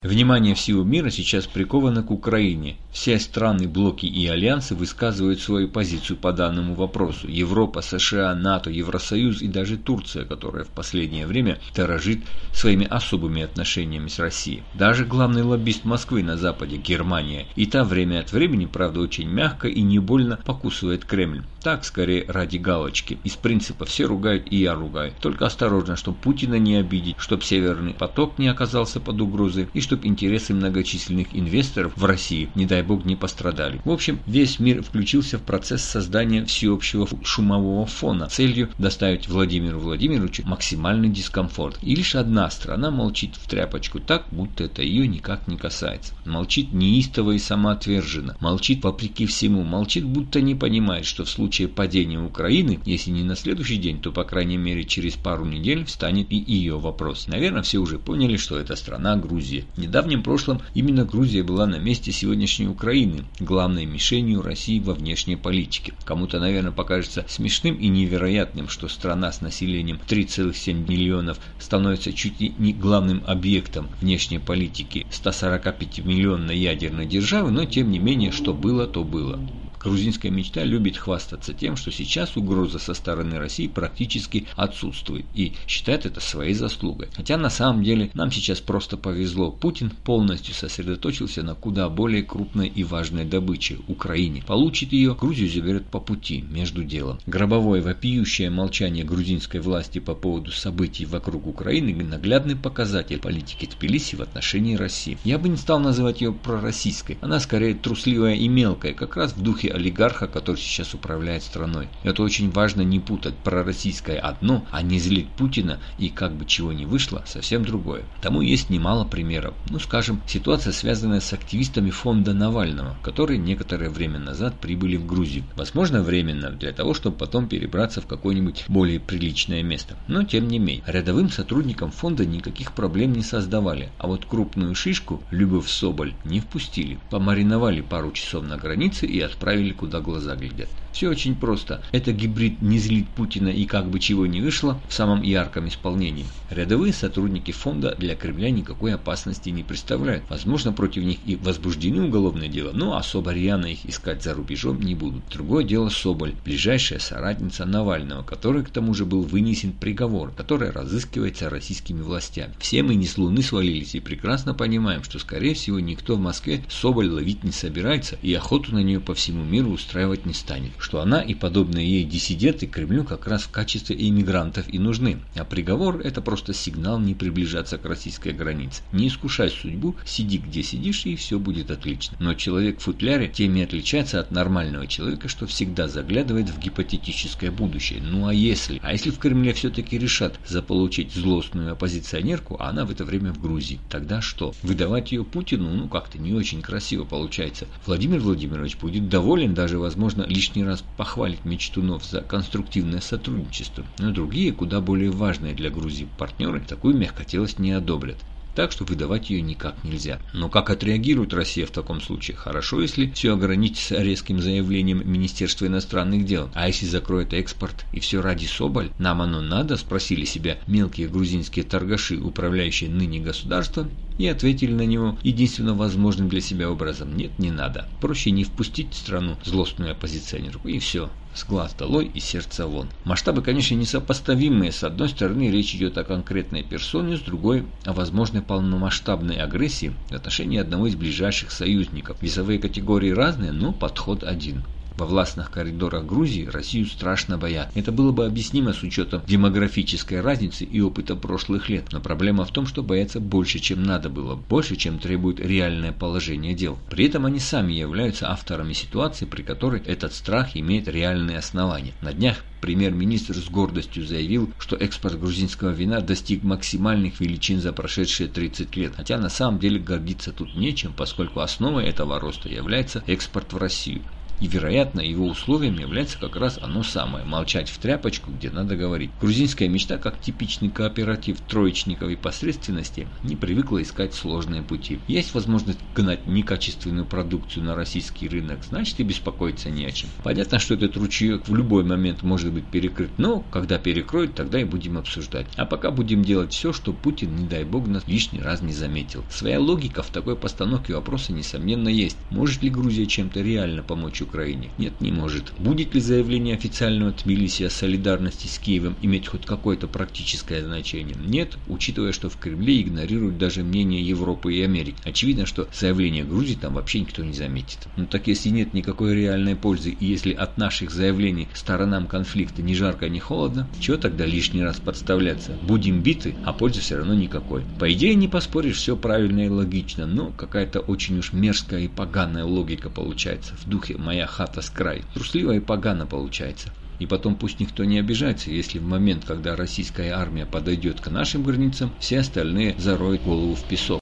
Внимание всего мира сейчас приковано к Украине. Все страны, блоки и альянсы высказывают свою позицию по данному вопросу. Европа, США, НАТО, Евросоюз и даже Турция, которая в последнее время дорожит своими особыми отношениями с Россией. Даже главный лоббист Москвы на Западе, Германия, и та время от времени, правда очень мягко и не больно, покусывает Кремль. Так, скорее ради галочки. Из принципа все ругают, и я ругаю. Только осторожно, чтобы Путина не обидеть, чтобы Северный поток не оказался под угрозой, и чтобы интересы многочисленных инвесторов в России, не дай бог, не пострадали. В общем, весь мир включился в процесс создания всеобщего шумового фона с целью доставить Владимиру Владимировичу максимальный дискомфорт. И лишь одна страна молчит в тряпочку так, будто это ее никак не касается. Молчит неистово и самоотверженно. Молчит вопреки всему. Молчит, будто не понимает, что в случае падения Украины, если не на следующий день, то по крайней мере через пару недель встанет и ее вопрос. Наверное, все уже поняли, что это страна Грузия. В недавнем прошлом именно Грузия была на месте сегодняшней Украины, главной мишенью России во внешней политике. Кому-то, наверное, покажется смешным и невероятным, что страна с населением 3,7 миллионов становится чуть ли не главным объектом внешней политики 145-миллионной ядерной державы, но тем не менее, что было, то было. Грузинская мечта любит хвастаться тем, что сейчас угроза со стороны России практически отсутствует и считает это своей заслугой. Хотя на самом деле нам сейчас просто повезло. Путин полностью сосредоточился на куда более крупной и важной добыче – Украине. Получит ее, Грузию заберет по пути, между делом. Гробовое вопиющее молчание грузинской власти по поводу событий вокруг Украины – наглядный показатель политики Тбилиси в отношении России. Я бы не стал называть ее пророссийской. Она скорее трусливая и мелкая, как раз в духе олигарха, который сейчас управляет страной. Это очень важно не путать. Пророссийское одно, а не злить Путина и как бы чего ни вышло, совсем другое. Тому есть немало примеров. Скажем, ситуация, связанная с активистами фонда Навального, которые некоторое время назад прибыли в Грузию. Возможно, временно, для того, чтобы потом перебраться в какое-нибудь более приличное место. Но тем не менее, рядовым сотрудникам фонда никаких проблем не создавали. А вот крупную шишку, Любовь Соболь, не впустили. Помариновали пару часов на границе и отправили куда глаза глядят. Все очень просто. Это гибрид «не злит Путина и как бы чего ни вышло» в самом ярком исполнении. Рядовые сотрудники фонда для Кремля никакой опасности не представляют. Возможно, против них и возбуждены уголовные дела, но особо рьяно их искать за рубежом не будут. Другое дело Соболь, ближайшая соратница Навального, которой к тому же был вынесен приговор, который разыскивается российскими властями. Все мы не с луны свалились и прекрасно понимаем, что скорее всего никто в Москве Соболь ловить не собирается и охоту на нее по всему миру устраивать не станет. Что она и подобные ей диссиденты Кремлю как раз в качестве иммигрантов и нужны. А приговор – это просто сигнал не приближаться к российской границе. Не искушай судьбу, сиди где сидишь и все будет отлично. Но человек в футляре тем и отличается от нормального человека, что всегда заглядывает в гипотетическое будущее. А если в Кремле все-таки решат заполучить злостную оппозиционерку, а она в это время в Грузии, тогда что? Выдавать ее Путину, как-то не очень красиво получается. Владимир Владимирович будет доволен, даже, возможно, лишний раз похвалить мечтунов за конструктивное сотрудничество. Но другие, куда более важные для Грузии партнеры, такую мягкотелость не одобрят. Так что выдавать ее никак нельзя. Но как отреагирует Россия в таком случае? Хорошо, если все ограничится резким заявлением Министерства иностранных дел. А если закроет экспорт и все ради Соболь? Нам оно надо? Спросили себя мелкие грузинские торгаши, управляющие ныне государством, и ответили на него единственно возможным для себя образом: нет, не надо. Проще не впустить в страну злостную оппозиционерку, и все. С глаз долой и сердца вон. Масштабы, конечно, несопоставимые. С одной стороны, речь идет о конкретной персоне, с другой – о возможной полномасштабной агрессии в отношении одного из ближайших союзников. Весовые категории разные, но подход один. Во властных коридорах Грузии Россию страшно боятся. Это было бы объяснимо с учетом демографической разницы и опыта прошлых лет. Но проблема в том, что боятся больше, чем надо было, больше, чем требует реальное положение дел. При этом они сами являются авторами ситуации, при которой этот страх имеет реальные основания. На днях премьер-министр с гордостью заявил, что экспорт грузинского вина достиг максимальных величин за прошедшие 30 лет. Хотя на самом деле гордиться тут нечем, поскольку основой этого роста является экспорт в Россию. И, вероятно, его условием является как раз оно самое – молчать в тряпочку, где надо говорить. Грузинская мечта, как типичный кооператив троечников и посредственности, не привыкла искать сложные пути. Есть возможность гнать некачественную продукцию на российский рынок, значит и беспокоиться не о чем. Понятно, что этот ручеек в любой момент может быть перекрыт, но когда перекроют, тогда и будем обсуждать. А пока будем делать все, чтобы Путин, не дай бог, нас лишний раз не заметил. Своя логика в такой постановке вопроса несомненно есть. Может ли Грузия чем-то реально помочь Украине? Нет, не может. Будет ли заявление официального Тбилиси о солидарности с Киевом иметь хоть какое-то практическое значение? Нет, учитывая, что в Кремле игнорируют даже мнение Европы и Америки. Очевидно, что заявление Грузии там вообще никто не заметит. Ну так если нет никакой реальной пользы и если от наших заявлений сторонам конфликта ни жарко, ни холодно, чего тогда лишний раз подставляться? Будем биты, а пользы все равно никакой. По идее не поспоришь, все правильно и логично, но какая-то очень уж мерзкая и поганая логика получается. В духе «моя хата с краю». Трусливо и погано получается. И потом пусть никто не обижается, если в момент, когда российская армия подойдет к нашим границам, все остальные зароют голову в песок.